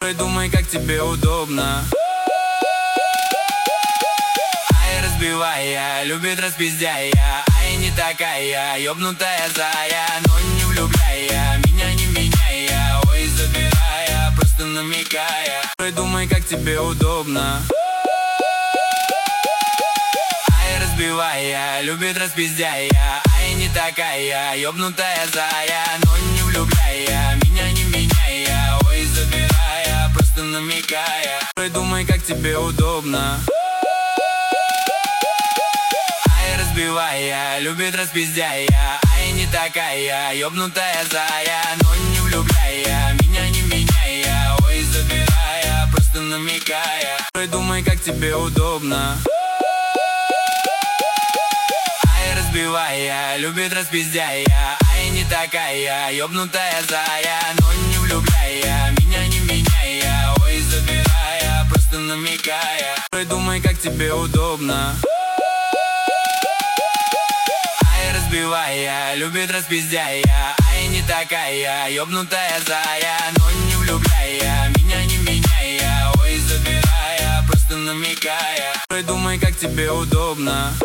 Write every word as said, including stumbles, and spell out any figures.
Ой, думай, как тебе удобно. Ай, разбивая, любит распиздяя. Ай, не такая, ёбнутая зая. Но не влюбляя, меня не меняя. Ой, забирая, просто намекая. Ой, думай, как тебе удобно. Ай, разбивая, любит распиздяя. Ай, не такая, ёбнутая зая. Но не влюбляя, меня не меняя. Ой, забирая, просто намекая. Ой, думай, как тебе удобно. Ай, разбивая, любит распиздяя. Ай, не такая, ёбнутая зая. Но не влюбляя, меня не меняя. Ой, забирая, просто намекая. Ой, думай, как тебе удобно. Ай, разбивая, любит распиздяя. Ай, не такая, ёбнутая зая. Но не влюбляя, меня не меняя. Ой, забирая, просто намекая. Ой, думай, как тебе удобно. Ай, разбивая, любит распиздяя. Ай, не такая, ёбнутая зая. Но не влюбляя, меня не меняя. Ой, забирая, просто намекая. Ой, думай, как тебе удобно.